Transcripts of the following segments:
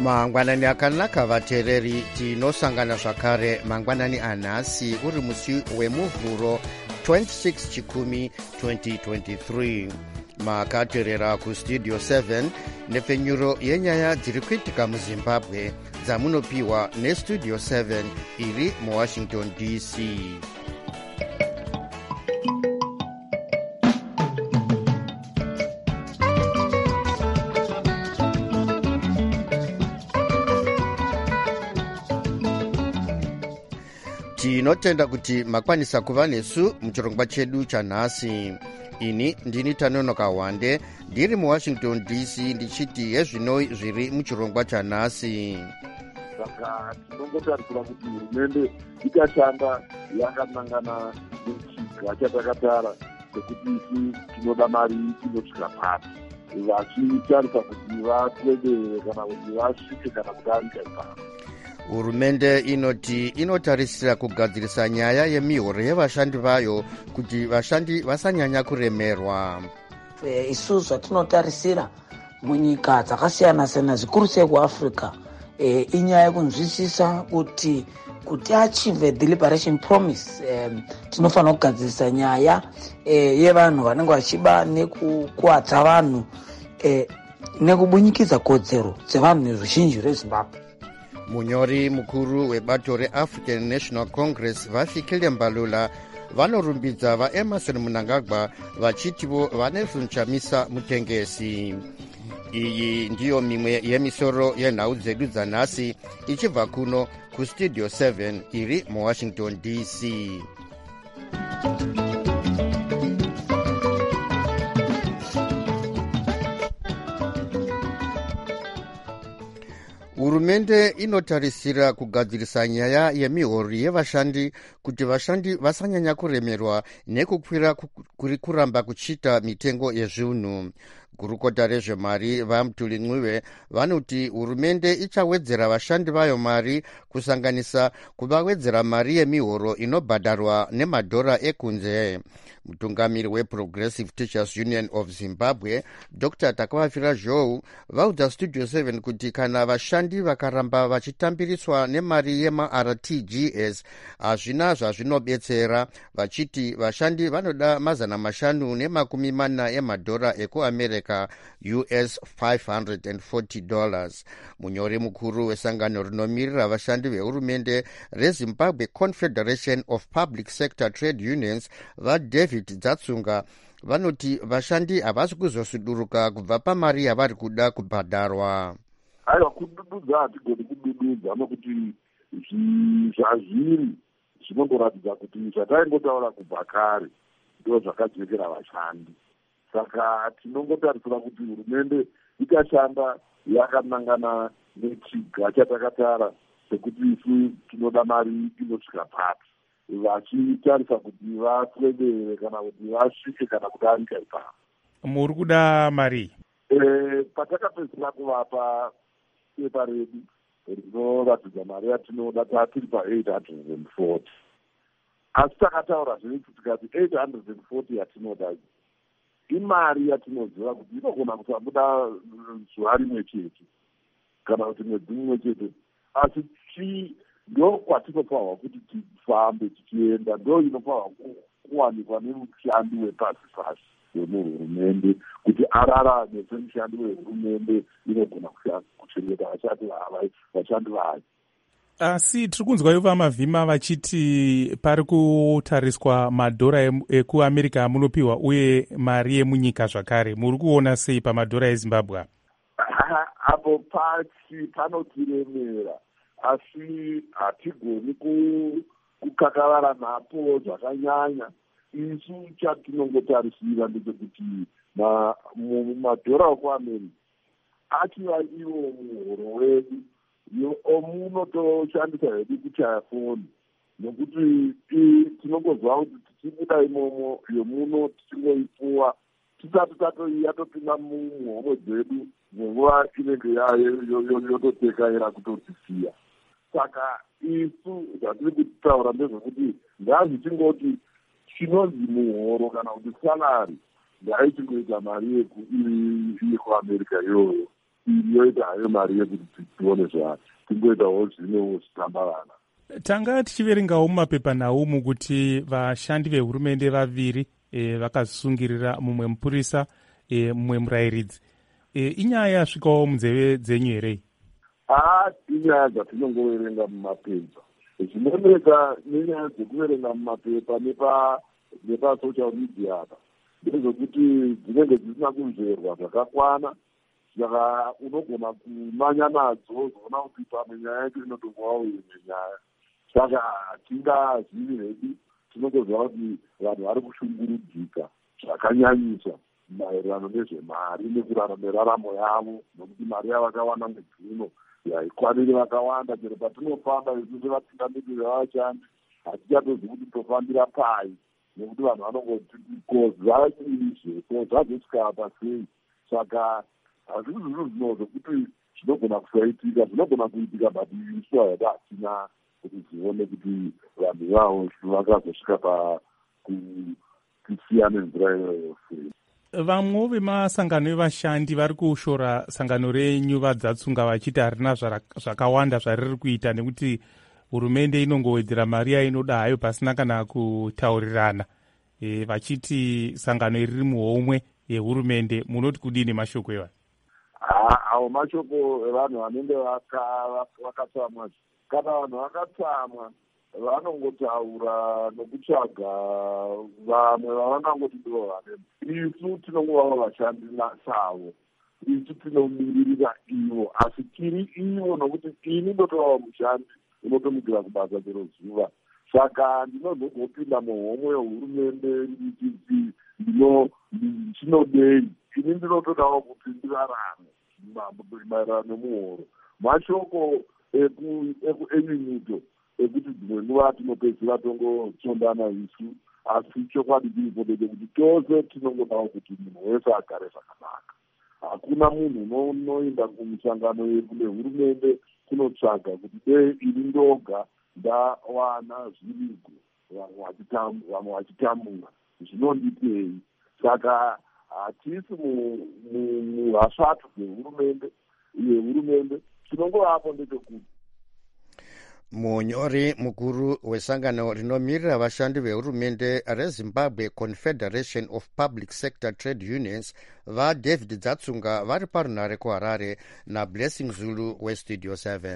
mangwanani akanaka vateereri, tinosangana zvakare mangwanani anhasi uri musi wemuvhuro 26 chikumi 2023. makateerera kustudio 7 nepfenyuro yenyaya dziri kuitika muzimbabwe dzamunopiwa nestudio 7 iri muwashington dc. tinotenda kuti makwanisa kuva nesu muchirongwa chedu chanhasi. ini ndini Tanonoka Wande ndiri muwashington dc ndichiti hezvinoi zviri muchirongwa chanhasi. Saka tinongotarisira kuti hurumende ikashanda yakanangana nechiga chatakatara sekuti isu tinoda mari inosvika pasi, vachitarisa kuti vakwedere kana kuti vasvike kana kudarika ipapo. hurumende inoti inotarisira kugadzirisa nyaya yemihoro yevashandi vayo kuti vashandi vasanyanya kuremerwa. Isu zvatinotarisira munyika dzakasiyana-siyana zvikuru sei kuAfrica inyaya yekunzwisisa kuti achieve the liberation promise, tinofanira kugadzirisa nyaya yevanhu vanenge vachiba nekukuwadza vanhu nekubunyikidza kodzero dzevanhu nezvizhinji reZimbabwe. munyori mukuru webato reAfrican National Congress vafikile Mbalula vanorumbidza vaEmerson Mnangagwa vachitivo vanezvochamisa mutengesi. iyi ndiyo mimwe yemisoro yenhau dzedu dzanhasi ichibva kuno kustudio 7 iri muwashington dc. hurumende inotarisira kugadzirisa nyaya yemihoro yevashandi kuti vashandi vasanyanya kuremerwa nekukwira kuri kuramba kuchita mitengo yezvinhu. gurukota rezvemari vaMtuli Ncube vanoti hurumende ichawedzera vashandi vayo mari kusanganisa kuvawedzera mari yemihoro inobhadharwa nemadhora ekunze. mutungamiri weProgressive Teachers Union of Zimbabwe Dr. Takavafira Zhou vaudza studio 7 kuti kana vashandi vakaramba vachitambiriswa nemari yemaRTGS hazvina zvazvinobetsera, vachiti vashandi vanoda $540 emadhora ekuAmerica US $540. munyori mukuru wesangano rinomirira vashandi vehurumende reZimbabwe Confederation of Public Sector Trade Unions vaDavid Dzatsunga vanoti vashandi havasi kuzosuduruka kubva pamari yavari kuda kubhadharwa. aiwa kudududza hatigoni kudududza nokuti zvazviri zvinongoratidza kuti zvataingotaura kubva kare ndo zvakajekera vashandi. Saka tinongotarisira kuti hurumende ikashanda yakanangana nechiga chatakatara sekuti isu tinoda mari inosvika pasi, vachitarisa kuti vakwedere kana kuti vasvike kana kudarika ipapo. muri kuda mari? Patakapedzera kuvapa pepa redu rinoratidza mari yatinoda tatiri pa840, asi takataura zvekuti tikati 840 yatinoda imari yatinoziva kuti inogona kusabuda zuva rimwe chete kana kuti mwedzi mumwe chete, asi ndo kwatinofanirwa kuti tifambe tichienda, ndo inofanirwa kuwanikwa nemushandi wepasi pasi wemuhurumende kuti ararame semushandi wehurumende inogona kuchengeta vashandi vayo. asi tiri kunzwa ivo vamavhima vachiti pari kutariswa madhora ekuAmerica amunopiwa uye mari yemunyika zvakare. muri kuona sei pamadhora eZimbabwe? apo panotiremera, asi hatigoni kukakavara napo zvakanyanya. isu chatinongotarisira ndechekuti madhora ekuAmerica achiva iwo muhoro wedu omunotoshandisa hedu kuchaya foni, nokuti tinongozwa kuti tichibuda imomo yomuno tichingoipuwa tisati yatopinda muhomwe dzedu nguva inenge yototekaira kutotisiya. Saka isu zvatiri kutaura ndezvekuti ngazvichingoti chinonzi muhoro kana kuti salari ngaichingoita mari yekuAmerica iyoyo, yoita hayo mari yekuti tione tingoitawo zvinewo zvitamba vana. Tanga tichiverengawo mumapepanhau umu kuti vashandi vehurumende vaviri vakazvisungirira, mumwe mupurisa mumwe murayiridzi. Inyaya yasvikawo munzeve dzenyu here? Inyaya dzatinongoverenga mumapepa. Zvinooneka nenyaya dzekuverenga mumapepa nepasocial media apa ndezvekuti dzinenge dzisina kunzverwa zvakakwana, saka unogona kumanya nadzo zoona kuti pamwe nyaya yacho inotongovawo imwe nyaya. Saka hatingazivi hedu, tinongoziva kuti vanhu vari kushungurudzika zvakanyanyisa maererano nezvemari nekuraramo yavo, nokuti mari yavakawana mwedzi haikwaniri vakawanda. Chero patinofamba isusu vatungamiriri vavashandi hatichatozi kuti tofambira pai, nekuti vanhu vanongoti kozvaizve kozvazosvika apa sei. Saka hazvisi zvinhu zvinozvo kuti zvinogona kusaitika, zvinogona kuitika, but isu haida hatina kuti zione kuti vanhu ivavo vakazosvika pakusiya nenzira iyoyo sei. Vamwewo vemasangano evashandi vari kushora sangano renyu vadzatsunga vachiti harina zvakawanda zvariri kuita, nekuti hurumende inongowedzera mari yainoda hayo pasina kana kutaurirana, vachiti sangano iri riri muhomwe yehurumende. Munoti kudini mashoko evanhu? Awo mashoko evanhu vanenge vakatsamwa. Kana vanhu vakatsamwa vanongotaura nokutsvaga vamwe vavangangoti ndivo vanemo. Isu tinongova vashandi savo, isu tinomiririra ivo, asi tiri ivo nokuti ini ndotovawo mushandi unotomukira kubasa chero zuva. Saka ndinozogopinda muhomwe yehurumende ndichiti chinodei, ini ndinotodawo kuti ndirarame maererano nemuhoro. Mashoko enyunyuto ekuti dzimwe nguva tinopedzira tongotsondana isu, asi chokwadi chiripo kuti tose tinongodawo kuti munhu wese agare zvakanaka. Hakuna munhu unoenda kumisangano yedu nehurumende kunotsvaga kuti dei ini ndoga ndawana zvirigo vamwe vachitambura zvinonditei. Saka hatisi muhasvatu yehurumende, tinongovapo ndechekuti munyori mukuru wesangano rinomirira vashandi vehurumende rezimbabwe Confederation of Public Sector Trade Unions vaDavid Dzatsunga vari parunare kuHarare naBlessing Zulu weStudio 7.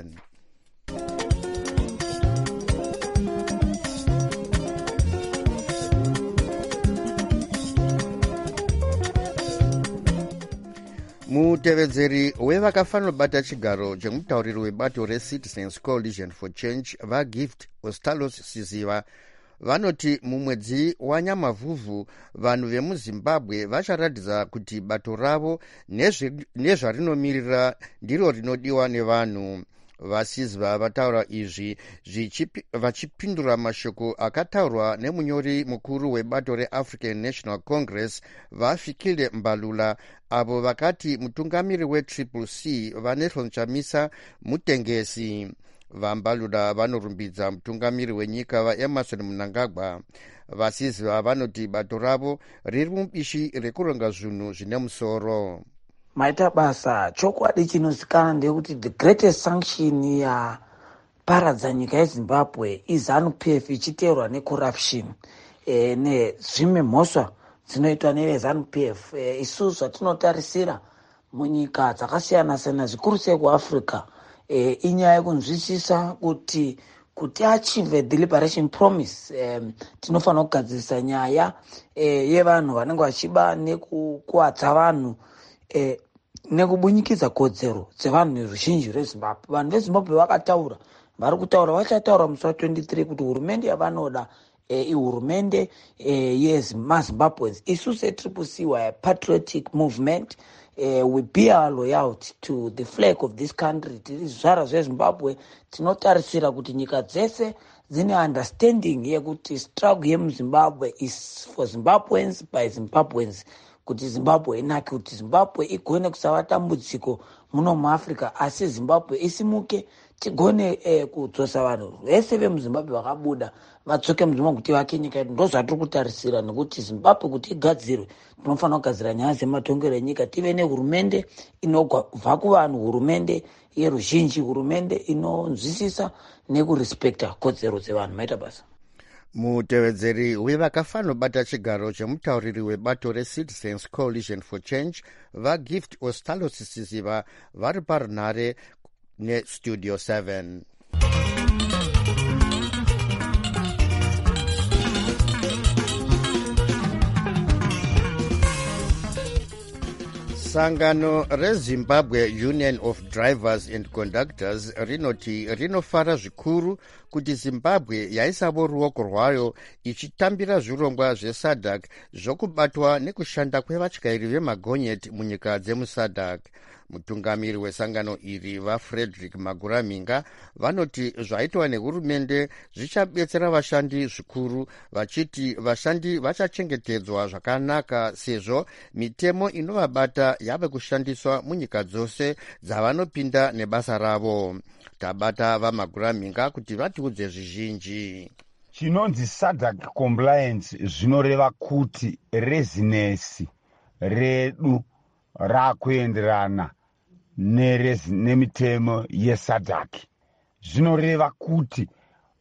mutevedzeri wevakafanira kubata chigaro chemutauriri webato reCitizens Coalition for Change vaGift Ostalos Siziva vanoti mumwedzi waNyamavhuvhu vanhu vemuZimbabwe vacharatidza kuti bato ravo nezvarinomirira ndiro rinodiwa nevanhu. Vasiziva vataura izvi vachipindura mashoko akataurwa nemunyori mukuru webato reAfrican National Congress vaFikile Mbalula, avo vakati mutungamiri weCCC vaNelson Chamisa mutengesi. VaMbalula vanorumbidza mutungamiri wenyika vaEmerson Mnangagwa. Vasiziva vanoti bato ravo riri mubishi rekuronga zvinhu zvine musoro. Maita basa chokwadi chinozikanwa ndekuti the greatest sanction yaparadza nyika yeZimbabwe iZANU-PF ichiteerwa necorruption nezvimwe mhosva dzinoitwa neveZANU-PF. Isusu zvatinotarisira munyika dzakasiyana siyana zvikuru sei kuAfrica inyaya yekunzwisisa kuti achieve the liberation promise tinofanira kugadzirisa nyaya yevanhu vanenge vachiba nekukuwadza vanhu nekubunyikidza kodzero dzevanhu neruzhinji rweZimbabwe. Vanhu veZimbabwe vakataura, vari kutaura, vachataura musi wa23 kuti hurumende yavanoda ihurumende yemaZimbabweans. Isu seCCC we are a patriotic movement. We bear our loyalty to the flag of this country. Tiri zvara zveZimbabwe, tinotarisira kuti nyika dzese dzine understanding yekuti struggle yemuZimbabwe is for Zimbabweans by Zimbabweans, kuti zimbabwe inake, kuti zimbabwe igone kusava dambudziko muno muafrica, asi zimbabwe isimuke tigone kudzosa vanhu vese vemuzimbabwe vakabuda vatsoke muzimbabwe kuti vake nyika yedu. Ndo zvatiri kutarisira, nekuti zimbabwe kuti igadzirwe tinofanira kugadzira nyaya dzematongero enyika, tive nehurumende inobva kuvanhu, hurumende yeruzhinji, hurumende inonzwisisa nekurespekta kodzero dzevanhu. Maita basa mutevedzeri wevakafanobata chigaro chemutauriri webato reCitizens Coalition for Change vagift ostalosisiva vari parunhare nestudio 7. Sangano reZimbabwe Union of Drivers and Conductors rinoti rinofara zvikuru kuti Zimbabwe yaisavo ruoko rwayo ichitambira zvirongwa zveSADC zvokubatwa nekushanda kwevatyairi vemagonyeti munyika dzemuSADC. Mutungamiri wesangano iri vaFrederick Maguraminga vanoti zvaitwa nehurumende zvichabetsera vashandi zvikuru, vachiti vashandi vachachengetedzwa zvakanaka sezvo mitemo inovabata yave kushandiswa munyika dzose dzavanopinda nebasa ravo. Tabata vaMaguraminga kuti vatiudze zvizhinji. Chinonzi SADC compliance zvinoreva kuti rezinesi redu rakuenderana nemitemo yeSADC. Zvinoreva kuti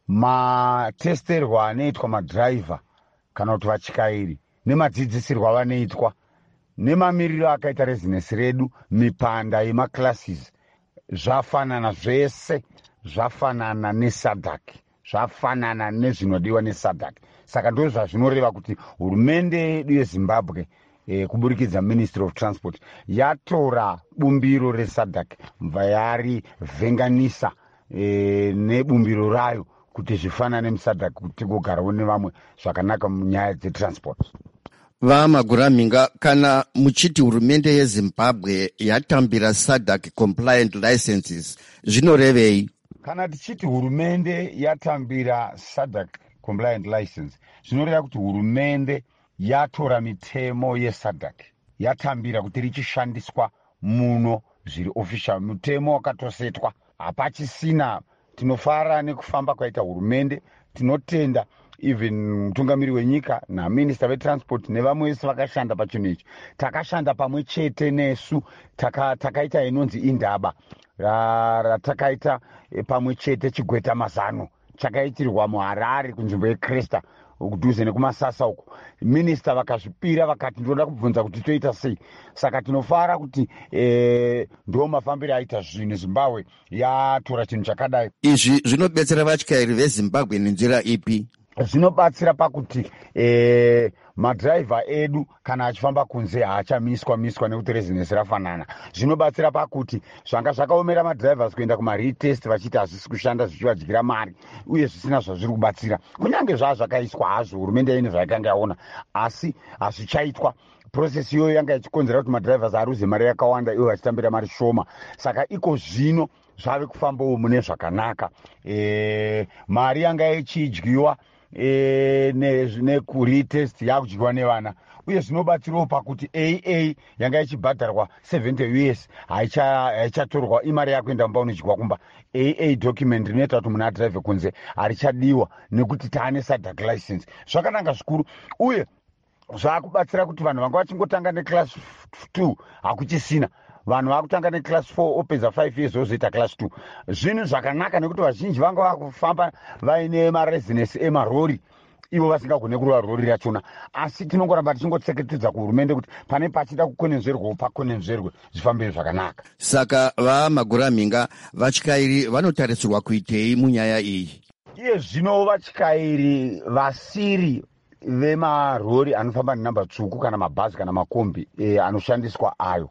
matesterwa anoitwa madhiraivha kana kuti vatyairi nemadzidzisirwa vanoitwa nemamiriro akaita rezinesi redu, mipanda yemaclasses zvafanana, zvese zvafanana neSADC, zvafanana nezvinodiwa neSADC. Saka ndo zvazvinoreva kuti hurumende yedu yeZimbabwe kuburikidza Ministry of Transport yatora bumbiro reSADC mva yari vhenganisa nebumbiro rayo kuti zvifanane neSADC, kuti kugarawo nevamwe zvakanaka munyaya dzetransport. vaMaguraminga, kana muchiti hurumende yeZimbabwe yatambira SADC compliant licenses zvinorevei? Kana tichiti hurumende yatambira SADC compliant license zvinoreva kuti hurumende yatora mitemo yeSADC yatambira kuti richishandiswa muno zviri official, mutemo wakatosetwa. Hapachisina, tinofara nekufamba kwaita hurumende, tinotenda even mutungamiri wenyika naminista vetransport nevamwe vese vakashanda pachinhu ichi. Takashanda pamwe chete nesu, takaita inonzi indaba ratakaita pamwe chete chigweta mazano chakaitirwa muHarare kunzvimbo yeCresta kudhuze nekumasasa uko. Minista vakazvipira vakati ndoda kubvunza kuti toita sei. Saka tinofara kuti ndo mafambiro aita zvinhu Zimbabwe yatora chinhu chakadai. Izvi zvinobetsera vatyairi veZimbabwe nenzira ipi? Zvinobatsira pakuti madhiraivha edu kana achifamba kunze haachamiswa nekuti rezinesi rafanana. Zvinobatsira pakuti zvanga zvakaomera madhiraivhas kuenda kumaretest vachiti hazvisi kushanda zvichivadyira mari uye zvisina zvazviri kubatsira. Kunyange zvazvakaiswa hazvo hurumende yaine zvaikanga yaona, asi hazvichaitwa. Process iyoyo yanga ichikonzera kuti madhiraivhas aruze mari yakawanda ivo vachitambira mari shoma. Saka iko zvino zvave kufambawo mune zvakanaka. Mari yanga ichidyiwa nekuretest yakudyiwa nevana, uye zvinobatsirawo pakuti AA yanga ichibhadharwa 70 US haichatorwa imari yakuenda mumba unodyiwa kumba. AA document rinoita kuti munhu adhiraivhe kunze harichadiwa nekuti taane SADC license. Zvakanaka zvikuru, uye zvakubatsira kuti vanhu vanga vachingotanga neclass 2 hakuchisina. Vanhu vakutanga neclass 4 opedza 5 years ozoita class 2. Zvinhu zvakanaka nekuti vazhinji vanga vakufamba vaine marezinesi emarori ivo vasingagone kurova rori rachona. Asi tinongoramba tichingotseketedza kuhurumende kuti pane pachida kukonenzverwa pakonenzverwe zvifambire zvakanaka. Saka vaMaguraminga, vatyairi vanotarisirwa kuitei munyaya iyi? Iye zvino vatyairi vasiri vemarori anofamba nenhamba tsvuku kana mabhazi kana makombi anoshandiswa ayo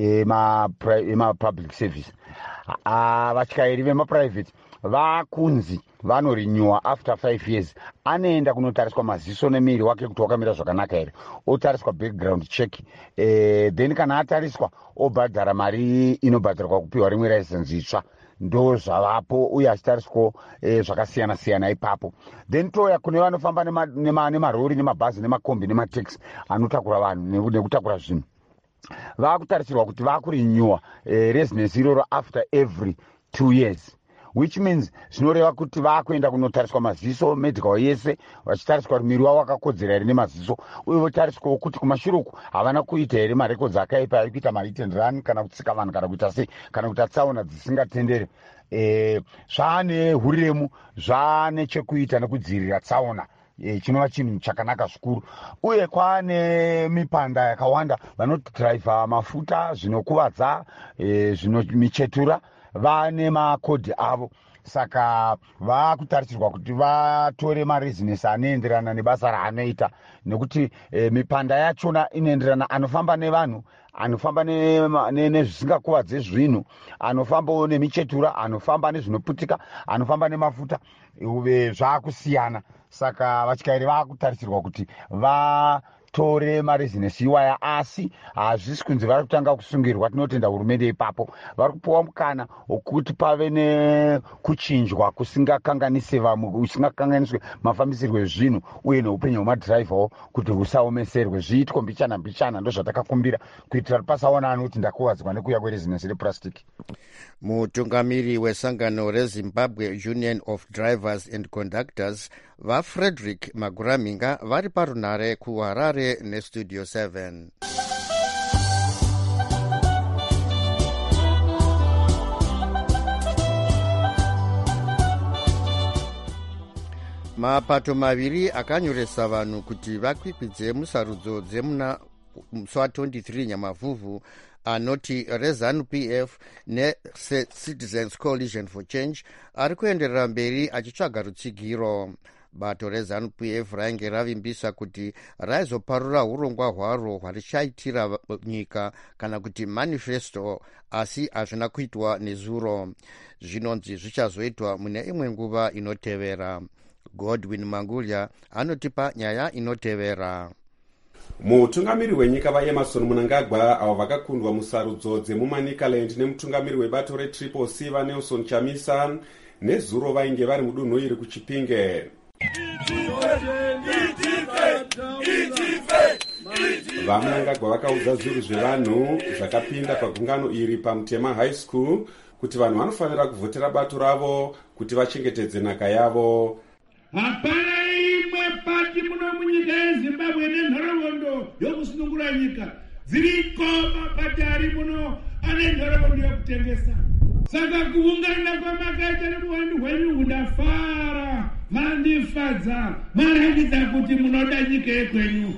ema-public service, vatyairi vemaprivate vakunzi vanorinyuwa after 5 years. Anoenda kunotariswa maziso nemiri wake kuti wakamira zvakanaka here, otariswa background check, then kana atariswa obhadhara mari inobhadharwa kupiwa rimwe license itsva. ndo zvavapo uye achitariswawo zvakasiyana-siyana ipapo. Then touya kune vanofamba nemarori nemabhazi nemakombi nemateksi anotakura vanhu nekutakura zvinhu, vakutarisirwa kuti vakurinyuwa residence iroro after every 2 years, which means zvinoreva kuti vakuenda kunotariswa maziso, medical yese, vachitariswa kuti miri wavo wakakodzera here nemaziso, uye votariswawo kuti kumashure uku havana kuita here marekodzi akaipa ari kuita mahit and run kana kutsika vanhu kana kuita sei, kana kuita tsaona dzisingatendere. Zvaane huremu, zvaane chekuita nekudzivirira tsaona, chinova chinhu chakanaka zvikuru. Uye kwaane mipanda yakawanda, vanodhiraivha mafuta, zvinokuvadza, michetura, vane makodhi avo. Saka vakutarisirwa kuti vatore marezinesi anoenderana nebasa raanoita, nekuti mipanda yachona inoenderana, anofamba nevanhu, anofamba nezvisingakuvadze zvinhu, anofambawo nemichetura, anofamba nezvinoputika, anofamba nemafuta, zvaakusiyana. Saka vatyairi vakutarisirwa kuti vatore marezinesi iwaya, asi hazvisi kunzi vari kutanga kusungirwa. Tinotenda hurumende ipapo vari kupiwa mukana wokuti pave nekuchinjwa kusingakanganiswe mafambisirwo ezvinhu uye neupenyu hwemadhiraivhawo kuti husaomeserwe, zviitwe mbichana ndozvatakakumbira, kuitira kuti pasaona anoti ndakuvadzwa nekuuya kwerezinesi repurasitiki. Mutungamiri wesangano reZimbabwe Union of Drivers and Conductors vaFrederick Maguraminga vari parunare kuHarare neStudio 7. Mapato maviri akanyoresa vanhu kuti vakwikwidze musarudzo dzemuna musi wa23 Nyamavhuvhu anoti reZANU-PF neCitizens Coalition for Change ari kuenderera mberi achitsvaga rutsigiro. Bato reZANU-PF rainge ravimbisa kuti raizoparura urongwa hwaro hwarichaitira nyika kana kuti manifesto, asi hazvina kuitwa nezuro. Zvinonzi zvichazoitwa mune imwe nguva inotevera. Godwin Mangulya anotipa nyaya inotevera. Mutungamiri wenyika vaEmmerson Mnangagwa avo vakakundwa musarudzo dzemumanicaland nemutungamiri webato reTriple C vaNelson Chamisa nezuro vainge vari mudunhu iri kuChipinge. VaMnangagwa vakaudza zviru zvevanhu zvakapinda pagungano iri paMutema High School kuti vanhu vanofanira kuvhotera bato ravo kuti vachengetedze nhaka yavo. Hapana imwe pati muno munyika yeZimbabwe nenhoroondo yokusunungura nyika dziriko mapati ari muno ane nhoroondo yokutengesa. Saka kuungana kwamakaita nemuwandu hwenyu hundafara, mandifadza, marangidza kuti munoda nyika yekwenyu.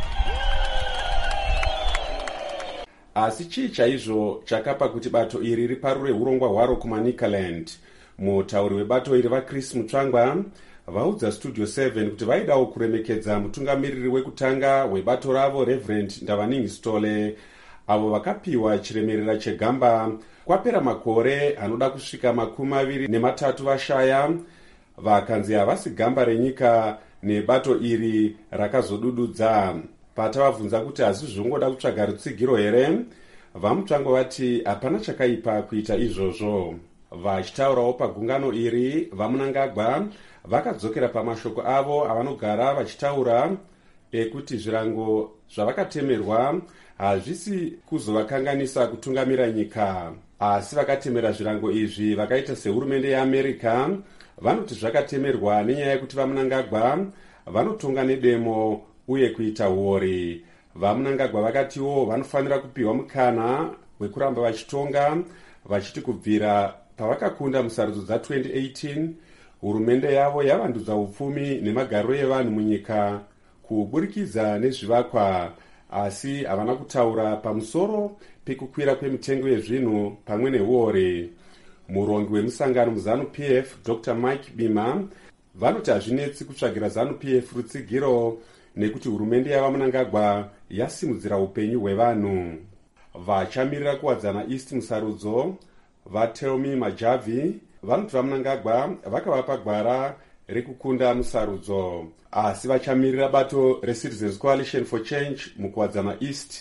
Asi chii chaizvo chakapa kuti bato iri riparure urongwa hwaro kuManicaland? Mutauri webato iri vaChris Mutsvangwa vaudza Studio 7 kuti vaidawo kuremekedza mutungamiriri wekutanga webato ravo Reverend Ndavaningi Stole, avo vakapiwa chiremerera chegamba kwapera makore anoda kusvika 23 vashaya, vakanzi havasi gamba renyika nebato iri rakazodududza. Patavabvunza kuti hazvi zvongoda kutsvaga rutsigiro here, vaMutsvangwa vati hapana chakaipa kuita izvozvo. Vachitaurawo pagungano iri, vaMnangagwa vakadzokera pamashoko avo avanogara vachitaura ekuti zvirango zvavakatemerwa hazvisi kuzovakanganisa kutungamira nyika, asi vakatemera zvirango izvi vakaita sehurumende yeAmerica vanoti zvakatemerwa nenyaya yekuti vaMnangagwa vanotonga nedemo uye kuita huori. VaMnangagwa vakatiwo vanofanira kupiwa mukana wekuramba vachitonga, vachiti kubvira pavakakunda musarudzo dza2018 hurumende yavo yavandudza upfumi nemagariro evanhu munyika kuburikidza nezvivakwa, asi havana kutaura pamusoro pekukwira kwemitengo yezvinhu pamwe nehuori. Murongi wemusangano muZANU-PF Dr. Mike Bima vanoti hazvinetsi kutsvagira ZANU-PF rutsigiro nekuti hurumende yavaMnangagwa yasimudzira upenyu hwevanhu. Vachamirira kuwadzana East musarudzo vaTelmi Majavi vanoti vaMnangagwa vakavapa gwara rekukunda musarudzo, asi vachamirira bato reCitizens Coalition for Change mukuwadzana East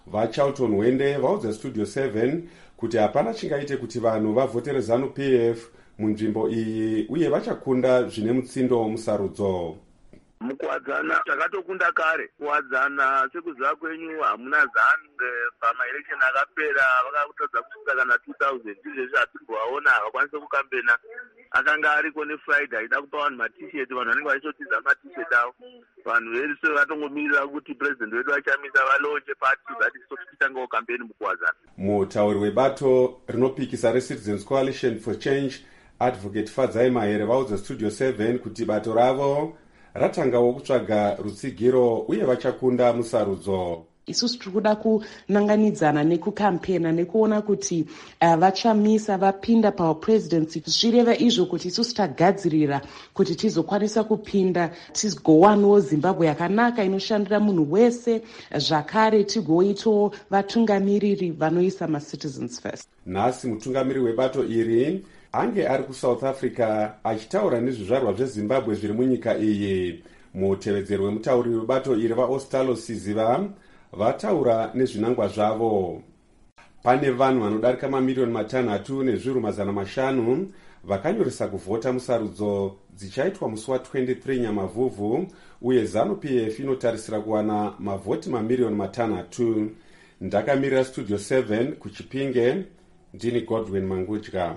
vaCharlton Wende vaudza Studio 7 kuti hapana chingaite kuti vanhu vavhotere ZANU-PF munzvimbo iyi uye vachakunda zvine mutsindo musarudzo. Mukuwadzana takatokunda kare. Kuwadzana sekuziva kwenyu hamuna ZANU pamaelection akapera vakatadza kusvika kana 2000 izvezvi hatimbovaona havakwanise kukambena. Akanga ariko neFriday aida kupa vanhu matisheti, vanhu vanenge vachisotiza matisheti avo. Vanhu vese vatongomirira kuti president wedu achamisa valonje party vati titangawo kambeni mukuwadzana. Mutauri webato rinopikisa reCitizens Coalition for Change Advocate Fadzai Mahere vaudza Studio 7 kuti bato ravo ratangawo kutsvaga rutsigiro uye vachakunda musarudzo. Isusu tiri kuda kunanganidzana nekukampena nekuona kuti vachamisa vapinda papresidency. Zvireva izvo kuti isusu tagadzirira kuti tizokwanisa kupinda tigowanawo Zimbabwe yakanaka inoshandira munhu wese, zvakare tigoitawo vatungamiriri vanoisa maCitizens First. Nhasi mutungamiri webato iri ange ari kuSouth Africa achitaura nezvizvarwa zveZimbabwe zviri munyika iyi. Mutevedzeri wemutauri webato iri vaOstalo Siziva vataura nezvinangwa zvavo. Pane vanhu vanodarika mamiliyoni 6 nezviuru 500 vakanyoresa kuvhota musarudzo dzichaitwa musi wa23 Nyamavhuvhu uye ZANU-PF inotarisira kuwana mavhoti mamiliyoni 6. Ndakamirira Studio 7 kuChipinge, ndini Godwin Mangudya.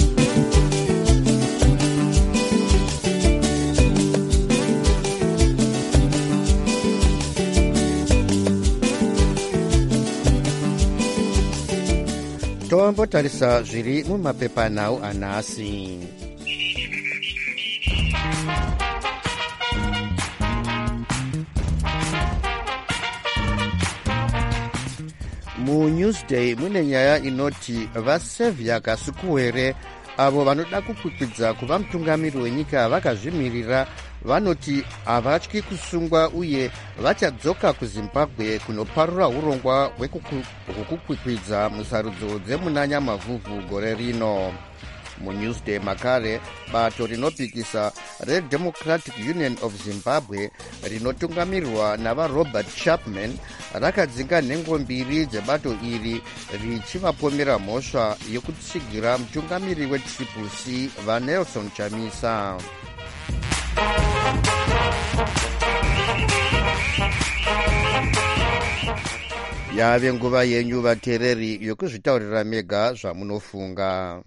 Tombotarisa zviri mumapepanhau anhasi. MuNewsday mune nyaya inoti vaSaviour Kasukuwere avo vanoda kukwikwidza kuva mutungamiri wenyika vakazvimirira vanoti havatyi kusungwa uye vachadzoka kuZimbabwe kunoparura urongwa hwekukwikwidza musarudzo dzemuna Nyamavhuvhu gore rino. MuNewsday makare bato rinopikisa reDemocratic Union of Zimbabwe rinotungamirirwa navaRobert Chapman rakadzinga nhengo mbiri dzebato iri richivapomera mhosva yokutsigira mutungamiri weTCC vaNelson Chamisa. Yave nguva yenyu vateereri yokuzvitaurira mega zvamunofunga.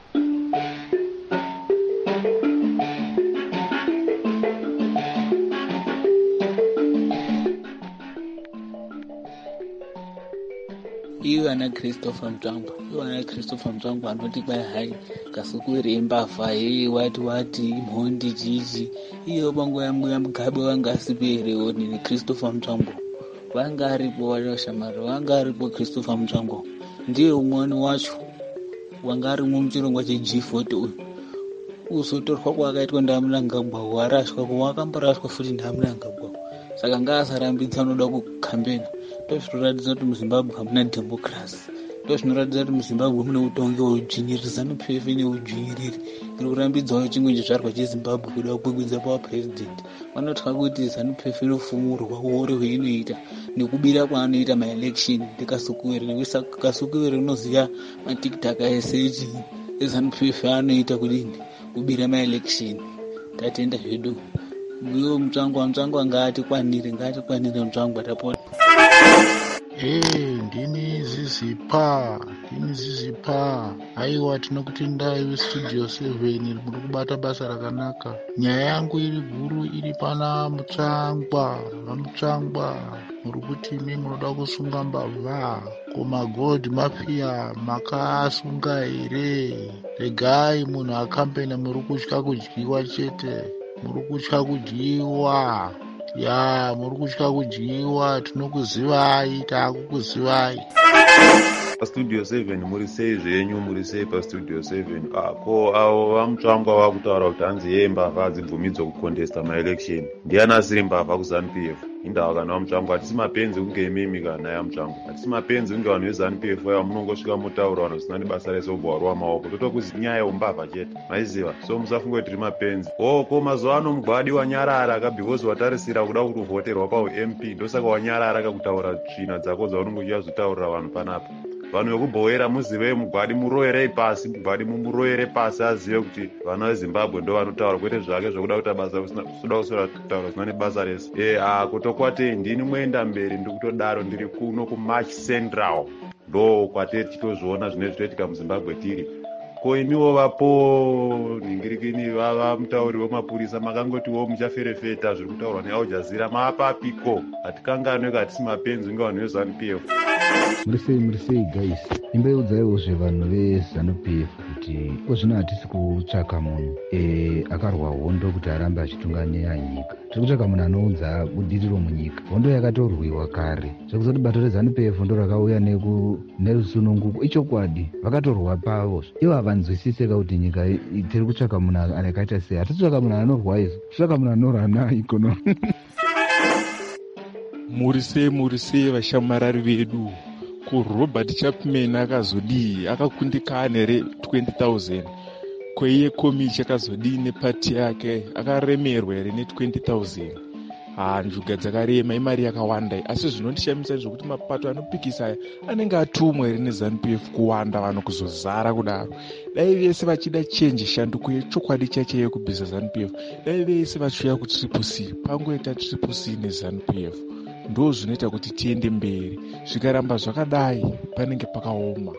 Iwe ana Christopher Mtswangwa anoti kwai hai Kasukuwere imbavha wati mhondi chichi iyo bango ya Mugabe wanga asiperewo ni Christopher Mtswangwa wanga aripo washamari wanga aripo. Christopher Mtswangwa ndiye umwani wacho wanga ari muchirongwa cheG40 uyu usotorwa kwakaitwa ndaMunangagwa warashwa kwakamborashwa futi ndaMunangagwa. Saka ngaasarambidza unoda kukambena. Ndozvinoratidza kuti muZimbabwe hamuna democracy. Ndozvinoratidza kuti muZimbabwe mune utongi hweudzvinyiriri. ZANU-PF ine udzvinyiriri iri kurambidzawo chimwe chizvarwa cheZimbabwe kuda kukwikwidza papresident. Vanotya kuti ZANU-PF inofumurwa uore hweinoita nekubira kwaanoita maelection ndekasukuwere nekuti Kasukuwere unoziva matikitaka ese eZANU-PF anoita kudini kubira maelection. Tatenda zvedu uyo Mtswangwa ngatikwanire Mtswangwa tapota. Ndini zizipa aiwa tinokutendai veStudio 7 muri kubata basa rakanaka. Nyaya yangu iri guru iri pana Mutsvangwa muri kuti imi munoda kusunga mbavha koma God mafia makasunga here. Regai munhu akampena muri kutya kudyiwa chete, muri kutya kudyiwa. Muri kutya kudyiwa, tinokuzivai, taakukuzivai. pastudio 7 muri sei zvenyu, muri sei pastudio 7? Ko avo vamutsvangwa vakutaura kuti hanzi yeye mbavha hadzibvumidzwa kucontesta maelection. Ndiani asiri mbavha kuZANU-PF? Indawa kana vamutsvangwa hatisi mapenzi kunge imimi kana yamutsvangwa, hatisi mapenzi kunge vanhu veZANU-PF vaya munongosvika mutaura vanhu zvisina nebasa rese ubva warwa maoko totokuzi nyaya yeumbavha chete, maiziva. So musafunga kuti tiri mapenzi. Ko mazuva ano mugwadi wanyarara because watarisira kuda kutovhoterwa paUMP ndosaka wanyarara kakutaura tsvina dzako dzaunenge uchizotaurira vanhu panapa. Vanhu vekubhoera muzive mugwadi muroyerei pasi, mugwadi mumuroyere pasi azive kuti vana veZimbabwe ndo vanotaura, kwete zvake zvokuda kuita basa kuda kusora kutaura zvisina nebasa rese. Kutokwatei ndini muenda mberi ndiri kutodaro ndiri kuno kuMarch Central ndo kwatei tichitozviona zvine zvitoitika muZimbabwe tiri. Ko imiwo vapo nhingirikini vava mutauri wemapurisa makangotiwo muchaferefeta zviri kutaurwa neAl Jazeera maapapiko? Hatikanganwe hatisi mapenzi kunge vanhu veZANU-PF. Muri sei guys, imbeudzaiwozve vanhu veZANU-PF kuti kozvino hatisi kutsvaka munhu akarwa hondo kuti arambe achitungamira nyika. Tiri kutsvaka munhu anounza budiriro munyika. Hondo yakatorwiwa kare, zvekuzoti bato reZANU-PF ndo rakauya nerusununguko. Ichokwadi vakatorwa pavo, ivo havanzwisise kuti nyika tiri kutsvaka munhu akaita sei. Hatitsvaka munhu anorwa izvo, titsvaka munhu anorana ikonomi. Muri sei vashamarari vedu? Ko Robert Chapman akazodii? Akakundikana here 20,000? Ko iye Komichi akazodii nepati yake? Akaremerwa here ne20,000? Njuga dzakarema, imari yakawanda. Asi zvinondishamisa zvokuti mapato anopikisa aya anenge atumwa here neZANU-PF kuwanda vanhu kuzozara kudaro. Dai vese vachida chenji shanduko yechokwadi chache yekubvisa ZANU-PF, dai vese vachiuya kuTriple-C, pangoita Triple-C neZANU-PF. Ndo zvinoita kuti tiende mberi. Zvikaramba zvakadai panenge pakaoma.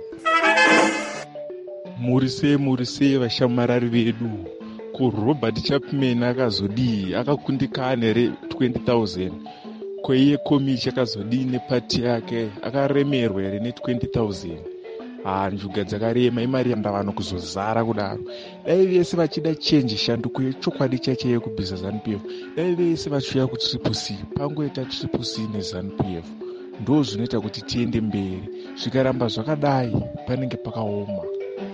Muri sei vashamarari vedu? Ko Robert Chapman akazodii? Akakundikana here 20,000? Ko iye Komichi akazodii nepati yake? Akaremerwa here ne20,000? Njuga dzakarema, imari yanda vanhu kuzozara kudaro. Dai vese vachida chenji shanduko yechokwadi chache yekubvisa ZANU-PF, dai vese vachiuya kuTriple-C, pangoita Triple-C neZANU-PF. Ndo zvinoita kuti tiende mberi. Zvikaramba zvakadai panenge pakaoma.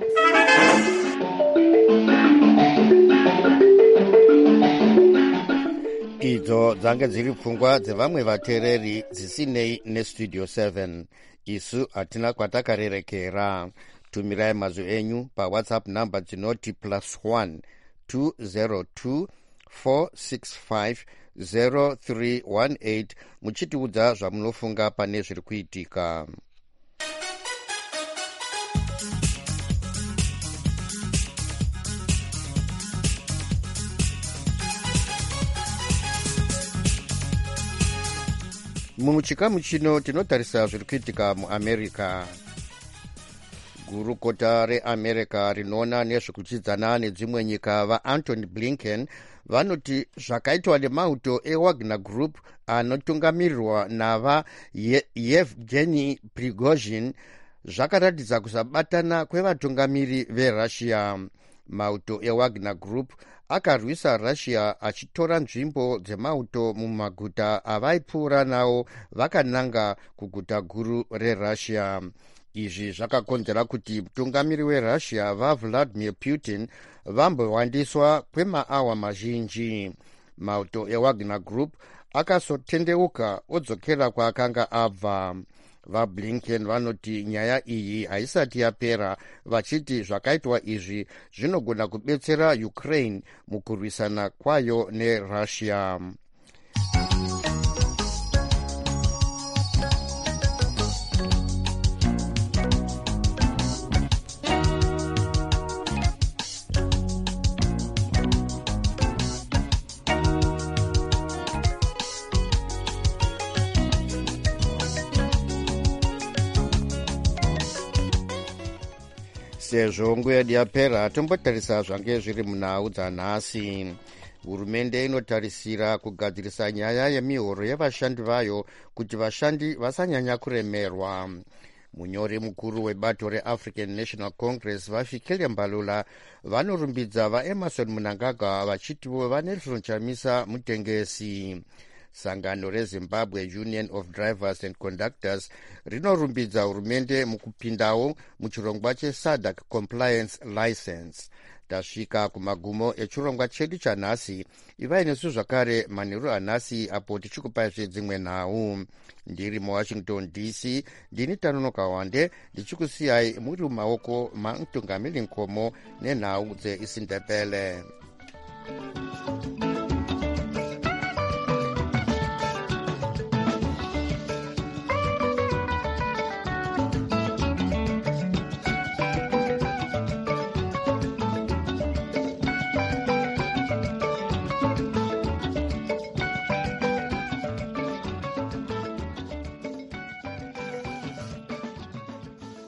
Idzo dzange dziri pfungwa dzevamwe vateereri dzisinei neStudio 7. Isu hatina kwatakarerekera. Tumirai mazwi enyu paWhatsApp number dzinoti +1 202 465 0318 muchitiudza zvamunofunga pane zviri kuitika. Muchikamu chino tinotarisa zviri kuitika muAmerica. Gurukota reAmerica rinoona nezvekuchidzana nedzimwe nyika vaAntony Blinken vanoti zvakaitwa nemauto eWagner Group anotungamirirwa navaYevgeny Prigozhin zvakaratidza kusabatana kwevatungamiri veRussia. Mauto eWagner Group akarwisa Russia achitora nzvimbo dzemauto mumaguta avaipfuura nawo vakananga kuguta guru reRussia. Izvi zvakakonzera kuti mutungamiri weRussia vaVladimir Putin vambowandiswa kwemaawa mazhinji. Mauto eWagner Group akazotendeuka odzokera kwaakanga abva. VaBlinken vanoti nyaya iyi haisati yapera, vachiti zvakaitwa izvi zvinogona kubetsera Ukraine mukurwisana kwayo neRussia. Sezvo nguva yedu yapera, tombotarisa zvange zviri munhau dzanhasi. Hurumende inotarisira kugadzirisa nyaya yemihoro yevashandi vayo kuti vashandi vasanyanya kuremerwa. Munyori mukuru webato reAfrican National Congress vaFikile Mbalula vanorumbidza vaEmerson Mnangagwa vachitiwo vaNelson Chamisa mutengesi. sangano rezimbabwe union of drivers and conductors rinorumbidza hurumende mukupindawo muchirongwa chesadc compliance license. Tasvika kumagumo echirongwa chedu chanhasi. Ivai nesu zvakare manheru anhasi apo tichikupaizve dzimwe nhau. Ndiri muwashington DC, ndini Tanonoka Wande, ndichikusiyai muri mumaoko maMtungamiri Nkomo nenhau dzeIsindebele.